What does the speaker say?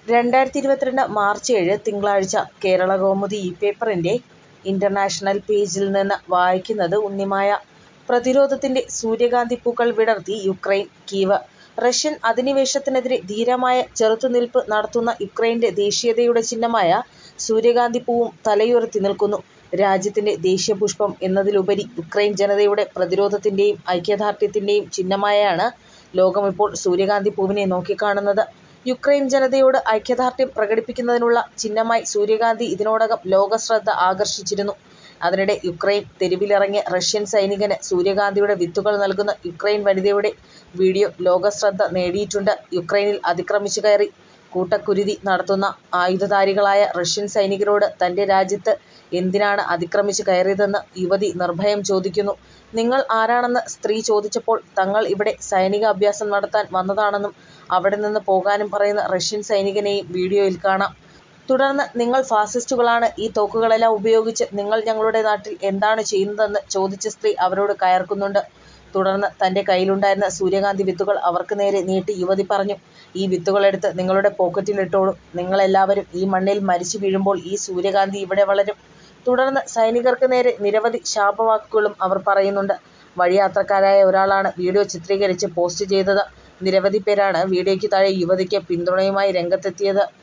2022 March 7 തിങ്കളാഴ്ച കേരളകൗമുദി പേപ്പറിന്റെ international പേജിൽ നിന്ന് വായിക്കുന്നത് ഉണ്ണിമായ. പ്രതിരോധത്തിന്റെ സൂര്യകാന്തിപ്പൂക്കൾ വിടർത്തി യുക്രൈൻ. കീവ്. റഷ്യൻ അധിനിവേശത്തിനെതിരെ ധീരമായ ചെറുത്തുനിൽപ്പ് നടത്തുന്ന യുക്രൈന്റെ ദേശീയതയുടെ ചിഹ്നമായ സൂര്യകാന്തിപ്പൂവും തലയുയർത്തി നിൽക്കുന്നു. രാജ്യത്തിന്റെ ദേശീയപുഷ്പം എന്നതിലുപരി യുക്രൈൻ ജനതയുടെ പ്രതിരോധത്തിന്റെയും ഐക്യദാർഢ്യത്തിന്റെയും ചിഹ്നമായാണ് ലോകമിപ്പോൾ സൂര്യകാന്തിപ്പൂവിനെ നോക്കിക്കാണുന്നത്. യുക്രൈൻ ജനതയോട് ഐക്യദാർഢ്യം പ്രകടിപ്പിക്കുന്നതിനുള്ള ചിഹ്നമായി സൂര്യകാന്തി ഇതിനോടകം ലോകശ്രദ്ധ ആകർഷിച്ചിരുന്നു. അതിനിടെ യുക്രൈൻ തെരുവിലിറങ്ങിയ റഷ്യൻ സൈനികന് സൂര്യകാന്തിയുടെ വിത്തുകൾ നൽകുന്ന യുക്രൈൻ വനിതയുടെ വീഡിയോ ലോകശ്രദ്ധ നേടിയിട്ടുണ്ട്. യുക്രൈനിൽ അതിക്രമിച്ചു കയറി കൂട്ടക്കുരുതി നടത്തുന്ന ആയുധധാരികളായ റഷ്യൻ സൈനികരോട് തന്റെ രാജ്യത്ത് എന്തിനാണ് അതിക്രമിച്ചു കയറിയതെന്ന് യുവതി നിർഭയം ചോദിക്കുന്നു. നിങ്ങൾ ആരാണെന്ന് സ്ത്രീ ചോദിച്ചപ്പോൾ തങ്ങൾ ഇവിടെ സൈനിക അഭ്യാസം നടത്താൻ വന്നതാണെന്നും അവിടെ നിന്ന് പോകാനും പറയുന്ന റഷ്യൻ സൈനികനെയും വീഡിയോയിൽ കാണാം. തുടർന്ന് നിങ്ങൾ ഫാസിസ്റ്റുകളാണ്, ഈ തോക്കുകളെല്ലാം ഉപയോഗിച്ച് നിങ്ങൾ ഞങ്ങളുടെ നാട്ടിൽ എന്താണ് ചെയ്യുന്നതെന്ന് ചോദിച്ച സ്ത്രീ അവരോട് കയർക്കുന്നുണ്ട്. തുടർന്ന് തന്റെ കയ്യിലുണ്ടായിരുന്ന സൂര്യകാന്തി വിത്തുകൾ അവർക്ക് നേരെ നീട്ടി യുവതി പറഞ്ഞു, ഈ വിത്തുകളെടുത്ത് നിങ്ങളുടെ പോക്കറ്റിലിട്ടോളൂ. നിങ്ങളെല്ലാവരും ഈ മണ്ണിൽ മരിച്ചു വീഴുമ്പോൾ ഈ സൂര്യകാന്തി ഇവിടെ വളരും. തുടർന്ന് സൈനികർക്ക് നേരെ നിരവധി ശാപവാക്കുകളും അവർ പറയുന്നുണ്ട്. വഴിയാത്രക്കാരായ ഒരാളാണ് വീഡിയോ ചിത്രീകരിച്ച് പോസ്റ്റ് ചെയ്തത്. നിരവധി പേരാണ് വീഡിയോയ്ക്ക് താഴെ യുവതിക്ക് പിന്തുണയുമായി രംഗത്തെത്തിയത്.